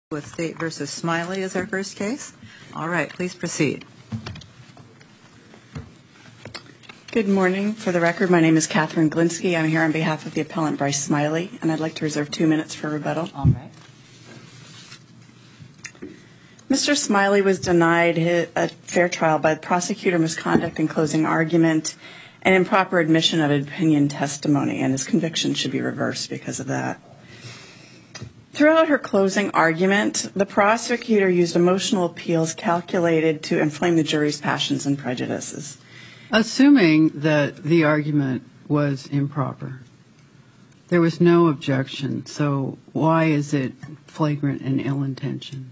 With State v. Smiley as our first case. All right, please proceed. Good morning. For the record, my name is Catherine Glinsky. I'm here on behalf of the appellant Bryce Smiley, and I'd like to reserve 2 minutes for rebuttal. All right. Mr. Smiley was denied a fair trial by the prosecutor misconduct in closing argument and improper admission of opinion testimony, and his conviction should be reversed because of that. Throughout her closing argument, the prosecutor used emotional appeals calculated to inflame the jury's passions and prejudices. Assuming that the argument was improper, there was no objection, so why is it flagrant and ill-intentioned?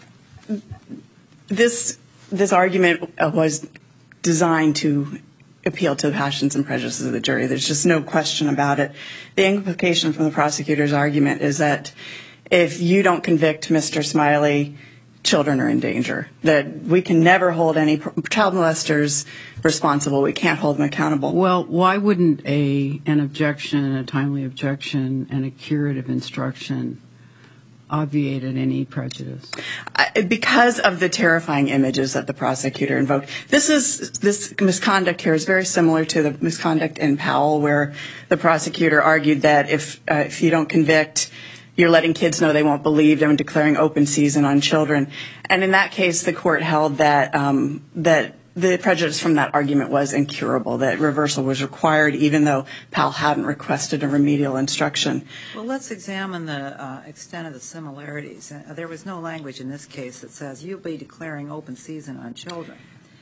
This argument was designed to appeal to the passions and prejudices of the jury. There's just no question about it. The implication from the prosecutor's argument is that if you don't convict Mr. Smiley, children are in danger, that we can never hold any child molesters responsible. We can't hold them accountable. Well, why wouldn't an objection, a timely objection, and a curative instruction obviate any prejudice? Because of the terrifying images that the prosecutor invoked. This misconduct here is very similar to the misconduct in Powell, where the prosecutor argued that if you don't convict, you're letting kids know they won't believe them and declaring open season on children. And in that case, the court held that the prejudice from that argument was incurable, that reversal was required even though Powell hadn't requested a remedial instruction. Well, let's examine the extent of the similarities. There was no language in this case that says you'll be declaring open season on children.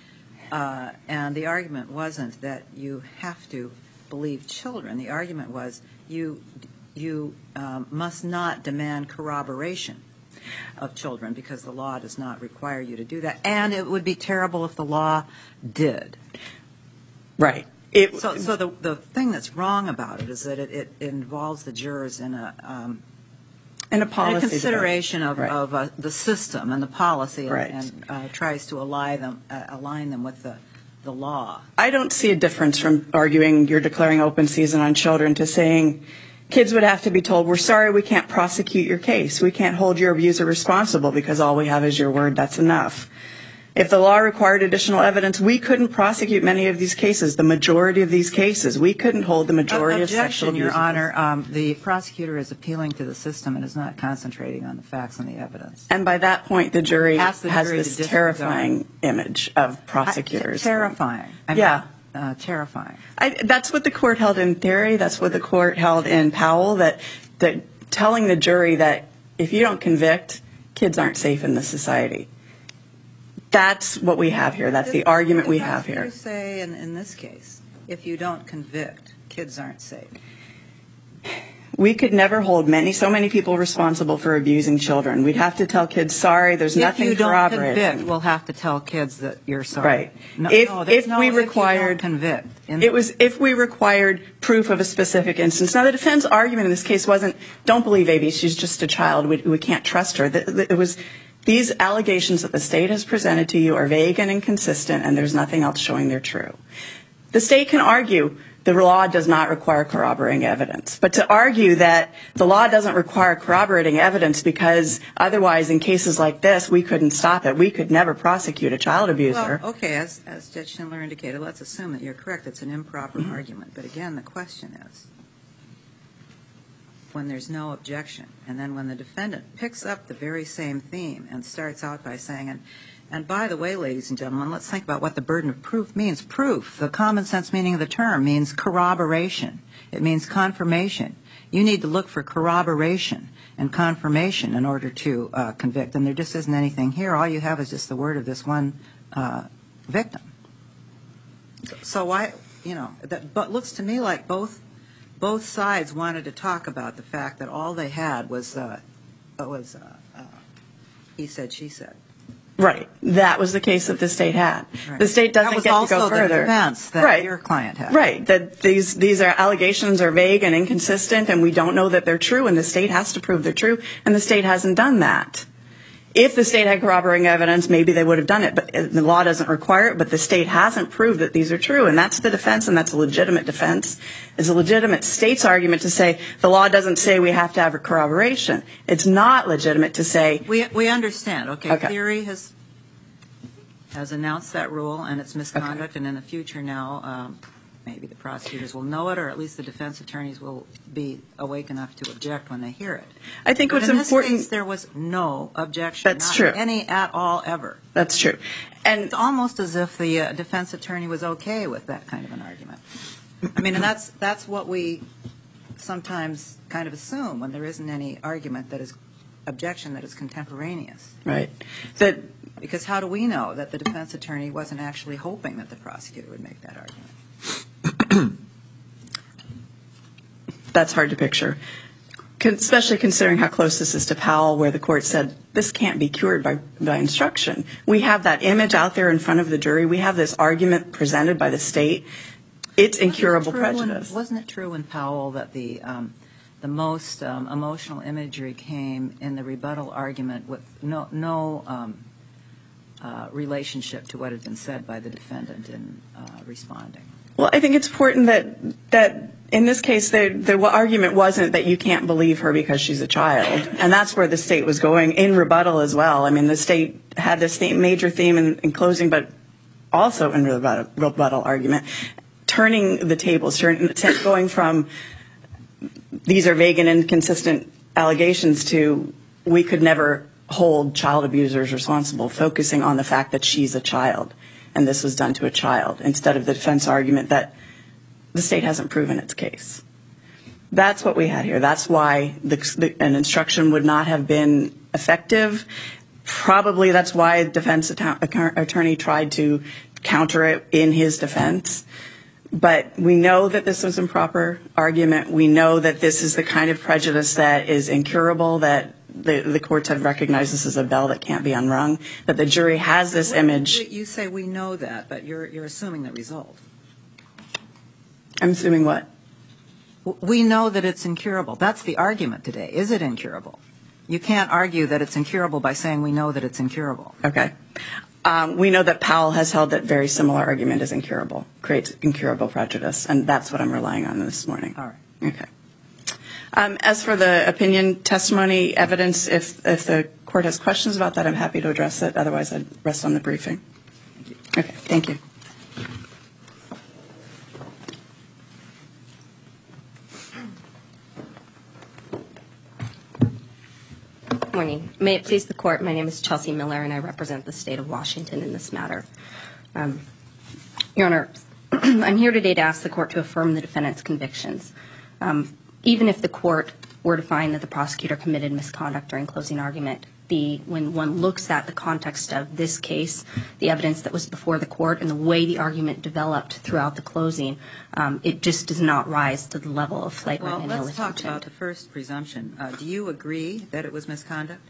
And the argument wasn't that you have to believe children. The argument was you must not demand corroboration of children because the law does not require you to do that. And it would be terrible if the law did. Right. So the thing that's wrong about it is that it involves the jurors in a policy consideration of the system and the policy, right, and tries to align them with the law. I don't see a difference from arguing you're declaring open season on children to saying kids would have to be told, we're sorry, we can't prosecute your case. We can't hold your abuser responsible because all we have is your word. That's enough. If the law required additional evidence, we couldn't prosecute many of these cases, the majority of these cases. We couldn't hold the majority of sexual abuse. Your Honor, the prosecutor is appealing to the system and is not concentrating on the facts and the evidence. And by that point, the jury has this terrifying image of prosecutors. Terrifying. Yeah. Terrifying. That's what the court held in Theory. That's what the court held in Powell, that telling the jury that if you don't convict, kids aren't safe in this society. That's what we have here. That's the argument we have here. What do you say in this case? If you don't convict, kids aren't safe. We could never hold so many people responsible for abusing children. We'd have to tell kids, sorry, there's nothing corroborating. If you don't convict, we'll have to tell kids that you're sorry. Right. If we required proof of a specific instance. Now, the defense argument in this case wasn't, don't believe Abby, she's just a child, we can't trust her. It was, these allegations that the state has presented to you are vague and inconsistent, and there's nothing else showing they're true. The state can argue the law does not require corroborating evidence. But to argue that the law doesn't require corroborating evidence because otherwise in cases like this we couldn't stop it, we could never prosecute a child abuser. Well, okay, as Judge Schindler indicated, let's assume that you're correct. It's an improper argument. But again, the question is, when there's no objection, and then when the defendant picks up the very same theme and starts out by saying, and by the way, ladies and gentlemen, let's think about what the burden of proof means. Proof, the common sense meaning of the term, means corroboration. It means confirmation. You need to look for corroboration and confirmation in order to convict. And there just isn't anything here. All you have is just the word of this one victim. So why, but it looks to me like both sides wanted to talk about the fact that all they had was he said, she said. Right. That was the case that the state had. Right. The state doesn't get to go further. That was also the defense that your client had. Right. That these allegations are vague and inconsistent, and we don't know that they're true, and the state has to prove they're true, and the state hasn't done that. If the state had corroborating evidence, maybe they would have done it, but the law doesn't require it, but the state hasn't proved that these are true, and that's the defense, and that's a legitimate defense. It's a legitimate state's argument to say the law doesn't say we have to have a corroboration. It's not legitimate to say... We understand. Okay. Okay. Theory has announced that rule, and it's misconduct, and in the future now, maybe the prosecutors will know it, or at least the defense attorneys will be awake enough to object when they hear it. I think what's important... in this case, there was no objection. That's not true. Any at all, ever. That's true. And It's almost as if the defense attorney was okay with that kind of an argument. I mean, and that's what we sometimes kind of assume when there isn't any objection that is contemporaneous. right, that Because how do we know that the defense attorney wasn't actually hoping that the prosecutor would make that argument? that's hard to picture, especially considering how close this is to Powell, where the court said this can't be cured by instruction. We have that image out there in front of the jury. We have this argument presented by the state. It's incurable prejudice. Wasn't it true in Powell that the most emotional imagery came in the rebuttal argument with no relationship to what had been said by the defendant in responding? Well, I think it's important that in this case, the argument wasn't that you can't believe her because she's a child. And that's where the state was going in rebuttal as well. I mean, the state had this major theme in closing, but also in rebuttal argument, turning the tables, going from these are vague and inconsistent allegations to we could never hold child abusers responsible, focusing on the fact that she's a child and this was done to a child, instead of the defense argument that the state hasn't proven its case. That's what we had here. That's why an instruction would not have been effective. Probably that's why the defense attorney tried to counter it in his defense. But we know that this was improper argument. We know that this is the kind of prejudice that is incurable, that the courts have recognized this as a bell that can't be unrung, that the jury has this image. You say we know that, but you're assuming the result. I'm assuming what? We know that it's incurable. That's the argument today. Is it incurable? You can't argue that it's incurable by saying we know that it's incurable. Okay. We know that Powell has held that very similar argument is incurable, creates incurable prejudice, and that's what I'm relying on this morning. All right. Okay. As for the opinion, testimony, evidence, if the court has questions about that, I'm happy to address it. Otherwise, I'd rest on the briefing. Okay. Thank you. Good morning. May it please the court, my name is Chelsea Miller, and I represent the state of Washington in this matter. Your Honor, I'm here today to ask the court to affirm the defendant's convictions. Even if the court were to find that the prosecutor committed misconduct during closing argument, when one looks at the context of this case, the evidence that was before the court, and the way the argument developed throughout the closing, it just does not rise to the level of flagrant and Well, ill let's talk intent. about the first presumption. Do you agree that it was misconduct?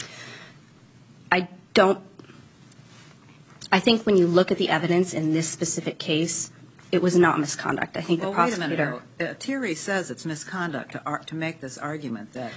I don't. I think when you look at the evidence in this specific case, it was not misconduct. I think the prosecutor. Wait a minute, though. Thierry says it's misconduct to make this argument that,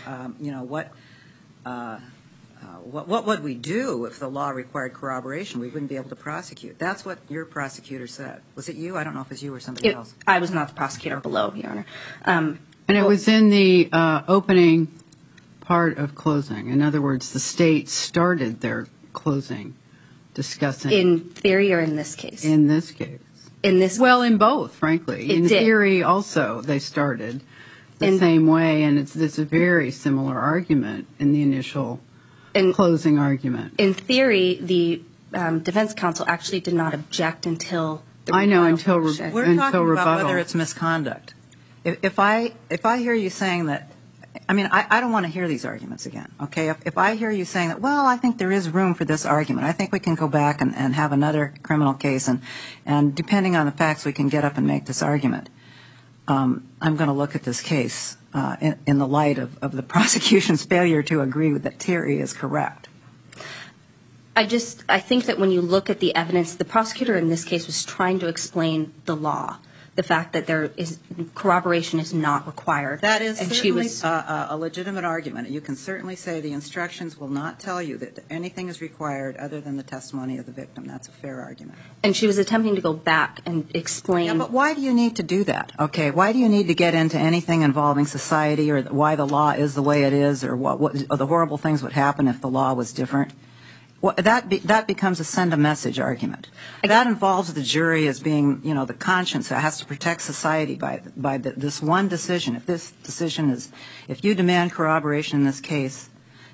what would we do if the law required corroboration? We wouldn't be able to prosecute. That's what your prosecutor said. Was it you? I don't know if it was you or somebody else. I was not the prosecutor below, Your Honor. And it was in the opening part of closing. In other words, the state started their closing discussing. In theory or in this case? In this case. In this. Well, in both, frankly. In did. theory, also, they started the same way, and it's a very similar argument in the initial closing argument. In theory, the defense counsel actually did not object until the I know, until motion. We're talking rebuttal. about whether it's misconduct. If I hear you saying that, I mean, I don't want to hear these arguments again, okay? If I hear you saying that, well, I think there is room for this argument. I think we can go back and have another criminal case, and depending on the facts, we can get up and make this argument. I'm going to look at this case in the light of the prosecution's failure to agree that Thierry is correct. I think that when you look at the evidence, the prosecutor in this case was trying to explain the law. the fact that corroboration is not required. That is and certainly a legitimate argument. You can certainly say the instructions will not tell you that anything is required other than the testimony of the victim. That's a fair argument. And she was attempting to go back and explain. Yeah, but why do you need to do that? Okay, why do you need to get into anything involving society or why the law is the way it is or or the horrible things would happen if the law was different? Well, that becomes a send a message argument. That involves the jury as being, the conscience that has to protect society by this one decision. If this decision is, if you demand corroboration in this case,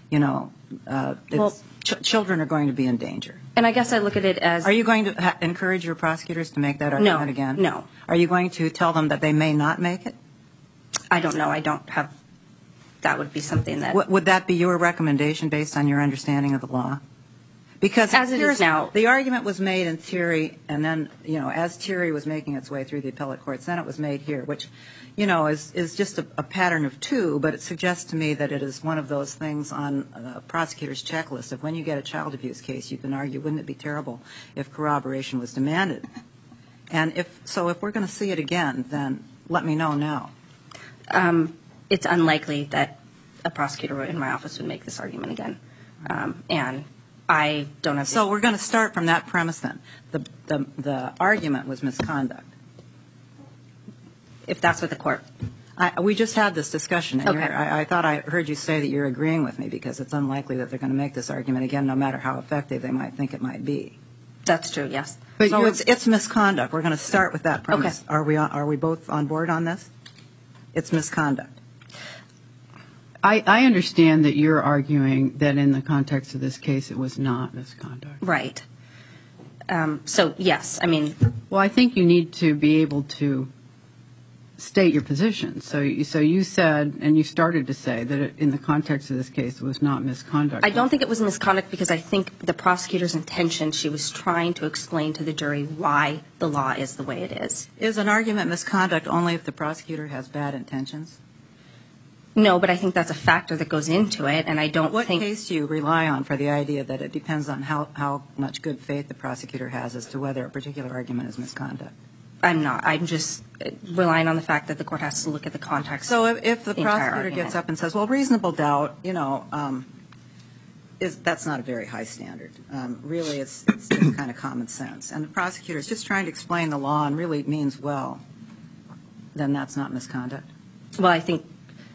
children are going to be in danger. And I guess I look at it as... Are you going to encourage your prosecutors to make that argument again? No. Are you going to tell them that they may not make it? I don't know. I don't have... That would be something that... Would that be your recommendation based on your understanding of the law? Because as it is now, the argument was made in theory, and then, as theory was making its way through the appellate courts, then it was made here, which, is just a pattern of two, but it suggests to me that it is one of those things on a prosecutor's checklist of when you get a child abuse case, you can argue, wouldn't it be terrible if corroboration was demanded? And if we're going to see it again, then let me know now. It's unlikely that a prosecutor in my office would make this argument again. And I don't have... So we're going to start from that premise then. The argument was misconduct. If that's what the court... We just had this discussion. And Okay. I thought I heard you say that you're agreeing with me because it's unlikely that they're going to make this argument again, no matter how effective they might think it might be. That's true, yes. But So it's misconduct. We're going to start with that premise. Okay. Are we both on board on this? It's misconduct. I understand that you're arguing that in the context of this case it was not misconduct. Right. So, yes, I mean... Well, I think you need to be able to state your position. So you said, and you started to say, that in the context of this case it was not misconduct. I don't think it was misconduct because I think the prosecutor's intention, she was trying to explain to the jury why the law is the way it is. Is an argument misconduct only if the prosecutor has bad intentions? No, but I think that's a factor that goes into it, and I don't What think... case do you rely on for the idea that it depends on how much good faith the prosecutor has as to whether a particular argument is misconduct? I'm not. I'm just relying on the fact that the court has to look at the context. So if the the entire prosecutor argument. gets up and says, well, reasonable doubt, that's not a very high standard. Really, it's just kind of common sense. And the prosecutor is just trying to explain the law and really means well, then that's not misconduct. Well, I think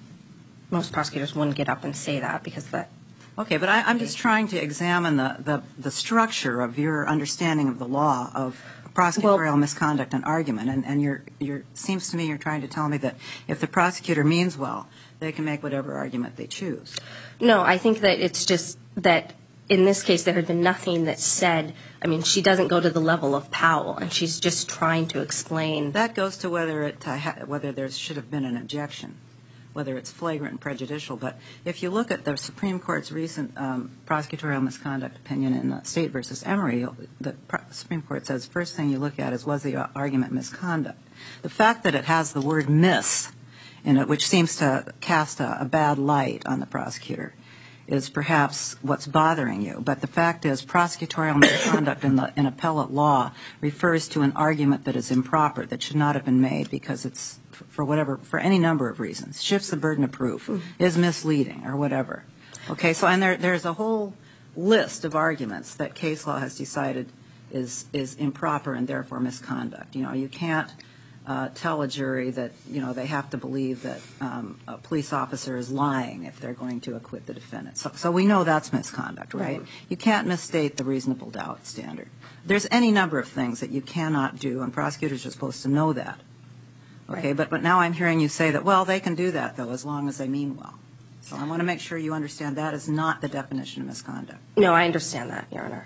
most prosecutors wouldn't get up and say that because that... Okay, but I'm just trying to examine the structure of your understanding of the law of prosecutorial misconduct and argument, and you're seems to me you're trying to tell me that if the prosecutor means well, they can make whatever argument they choose. No, I think that it's just that in this case there had been nothing that said, I mean, she doesn't go to the level of Powell, and she's just trying to explain... That goes to whether there should have been an objection, whether it's flagrant and prejudicial. But if you look at the Supreme Court's recent prosecutorial misconduct opinion in State v. Emory, the Supreme Court says first thing you look at is was the argument misconduct. The fact that it has the word miss in it, which seems to cast a bad light on the prosecutor, is perhaps what's bothering you. But the fact is prosecutorial misconduct in appellate law refers to an argument that is improper, that should not have been made because it's for any number of reasons, shifts the burden of proof, is misleading or whatever. Okay, so and there's a whole list of arguments that case law has decided is improper and therefore misconduct. You can't tell a jury that, they have to believe that a police officer is lying if they're going to acquit the defendant. So we know that's misconduct, right? You can't misstate the reasonable doubt standard. There's any number of things that you cannot do, and prosecutors are supposed to know that. Okay, but now I'm hearing you say that, well, they can do that, though, as long as they mean well. So I want to make sure you understand that is not the definition of misconduct. No, I understand that, Your Honor.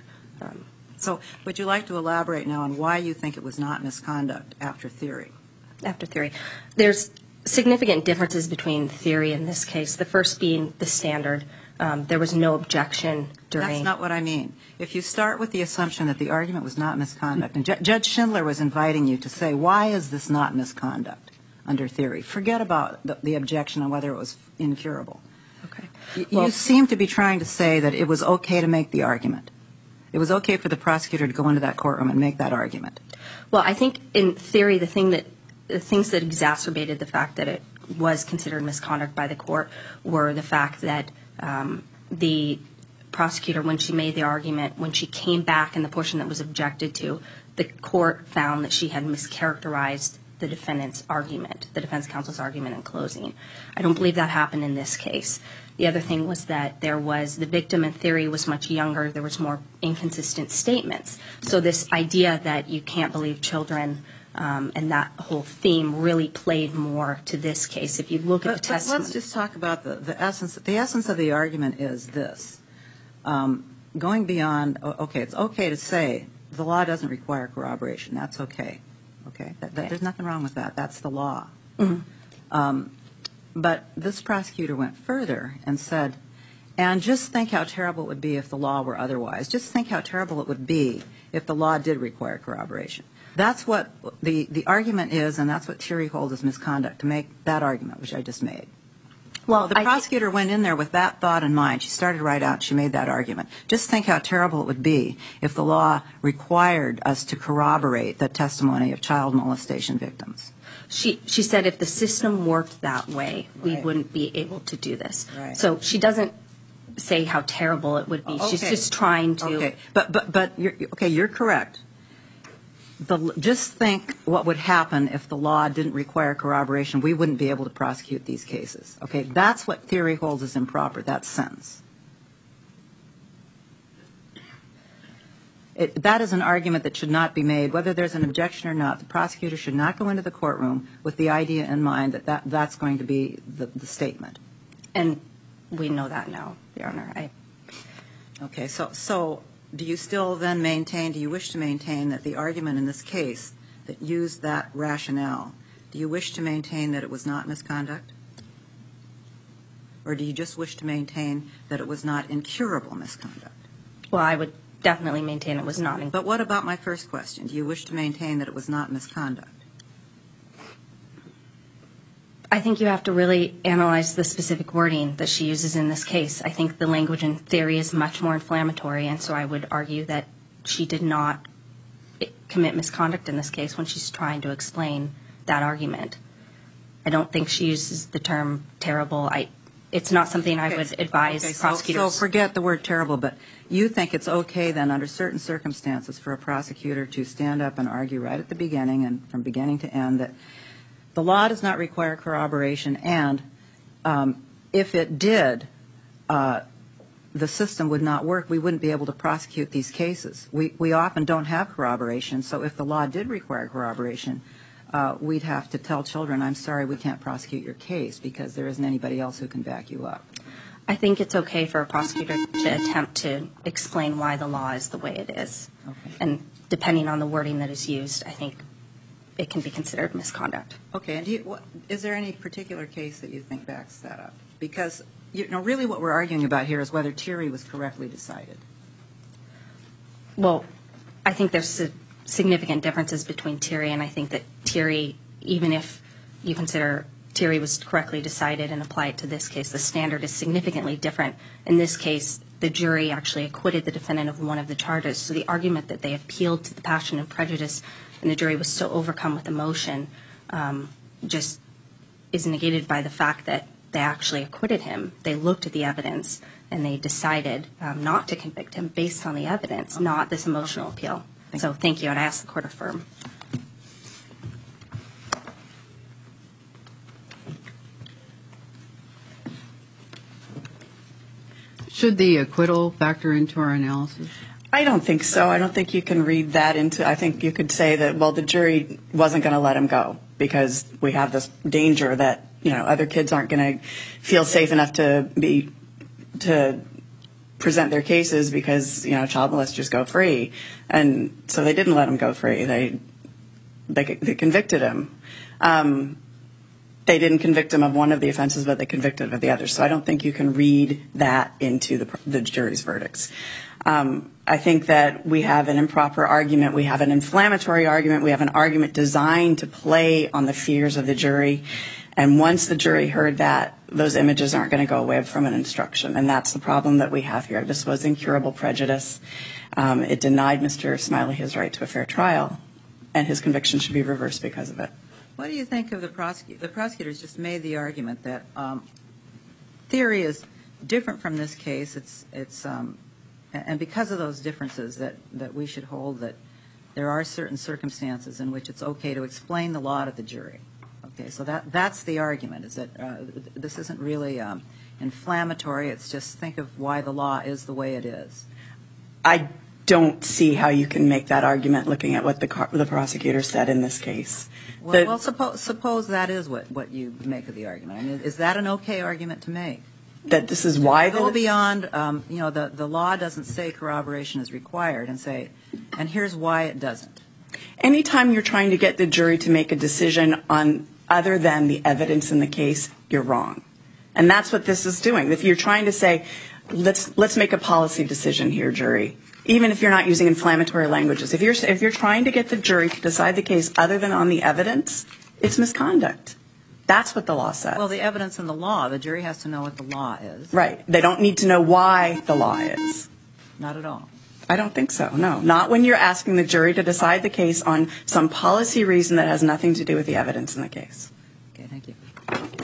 So would you like to elaborate now on why you think it was not misconduct after theory? After theory. There's significant differences between theory in this case, the first being the standard. There was no objection during... That's not what I mean. If you start with the assumption that the argument was not misconduct, and Judge Schindler was inviting you to say, why is this not misconduct under theory? Forget about the objection on whether it was incurable. Okay. You seem to be trying to say that it was okay to make the argument. It was okay for the prosecutor to go into that courtroom and make that argument. Well, I think in theory the thing that the things that exacerbated the fact that it was considered misconduct by the court were the fact that the prosecutor, when she made the argument, when she came back in the portion that was objected to, the court found that she had mischaracterized the defendant's argument, the defense counsel's argument in closing. I don't believe that happened in this case. The other thing was that the victim in theory was much younger. There was more inconsistent statements. So this idea that you can't believe children and that whole theme really played more to this case. If you look at the testimony. Let's just talk about the essence. The essence of the argument is this. Going beyond, okay, it's okay to say the law doesn't require corroboration. That's okay. Okay? There's nothing wrong with that. That's the law. Mm-hmm. But this prosecutor went further and said, and just think how terrible it would be if the law were otherwise. Just think how terrible it would be if the law did require corroboration. That's what the argument is, and that's what Thierry holds as misconduct, to make that argument, which I just made. Well, the prosecutor went in there with that thought in mind. She started right out, she made that argument. Just think how terrible it would be if the law required us to corroborate the testimony of child molestation victims. She said if the system worked that way, we wouldn't be able to do this. Right. So she doesn't say how terrible it would be. Okay. She's just trying to. Okay, but you're correct. Just think what would happen if the law didn't require corroboration. We wouldn't be able to prosecute these cases. Okay, that's what Thierry holds as improper, that sentence. That is an argument that should not be made. Whether there's an objection or not, the prosecutor should not go into the courtroom with the idea in mind that that's going to be the statement. And we know that now, Your Honor. Okay, so do you still then maintain, do you wish to maintain that the argument in this case that used that rationale, do you wish to maintain that it was not misconduct? Or do you just wish to maintain that it was not incurable misconduct? Well, I would definitely maintain it was not incurable. But what about my first question? Do you wish to maintain that it was not misconduct? I think you have to really analyze the specific wording that she uses in this case. I think the language in Thierry is much more inflammatory, and so I would argue that she did not commit misconduct in this case when she's trying to explain that argument. I don't think she uses the term terrible. It's not something I would advise prosecutors. So forget the word terrible, but you think it's okay then under certain circumstances for a prosecutor to stand up and argue right at the beginning and from beginning to end that the law does not require corroboration, and if it did, the system would not work. We wouldn't be able to prosecute these cases. We often don't have corroboration, so if the law did require corroboration, we'd have to tell children, I'm sorry, we can't prosecute your case because there isn't anybody else who can back you up. I think it's okay for a prosecutor to attempt to explain why the law is the way it is. Okay. And depending on the wording that is used, I think it can be considered misconduct. Okay, and is there any particular case that you think backs that up? Because, really what we're arguing about here is whether Thierry was correctly decided. Well, I think there's significant differences between Thierry, and I think that Thierry, even if you consider Thierry was correctly decided and apply it to this case, the standard is significantly different. In this case, the jury actually acquitted the defendant of one of the charges, so the argument that they appealed to the passion and prejudice and the jury was so overcome with emotion just is negated by the fact that they actually acquitted him. They looked at the evidence and they decided not to convict him based on the evidence, not this emotional appeal. So thank you, and I ask the court affirm. Should the acquittal factor into our analysis? I don't think so. I don't think you can read that into, I think you could say that, well, the jury wasn't going to let him go because we have this danger that, other kids aren't going to feel safe enough to present their cases because, child molesters go free. And so they didn't let him go free. They convicted him. They didn't convict him of one of the offenses, but they convicted him of the others. So I don't think you can read that into the jury's verdicts. I think that we have an improper argument. We have an inflammatory argument. We have an argument designed to play on the fears of the jury. And once the jury heard that, those images aren't going to go away from an instruction. And that's the problem that we have here. This was incurable prejudice. It denied Mr. Smiley his right to a fair trial, and his conviction should be reversed because of it. What do you think of the prosecutor? The prosecutors just made the argument that theory is different from this case. And because of those differences, that we should hold that there are certain circumstances in which it's okay to explain the law to the jury. Okay, so that's the argument, is that this isn't really inflammatory. It's just think of why the law is the way it is. I don't see how you can make that argument looking at what the prosecutor said in this case. Well, suppose that is what you make of the argument. I mean, is that an okay argument to make? That this is why go beyond, the law doesn't say corroboration is required, and here's why it doesn't. Anytime you're trying to get the jury to make a decision on other than the evidence in the case, you're wrong. And that's what this is doing. If you're trying to say, let's make a policy decision here, jury, even if you're not using inflammatory languages, if you're trying to get the jury to decide the case other than on the evidence, it's misconduct. That's what the law says. Well, the evidence in the law, the jury has to know what the law is. Right. They don't need to know why the law is. Not at all. I don't think so, no. Not when you're asking the jury to decide the case on some policy reason that has nothing to do with the evidence in the case. Okay, thank you.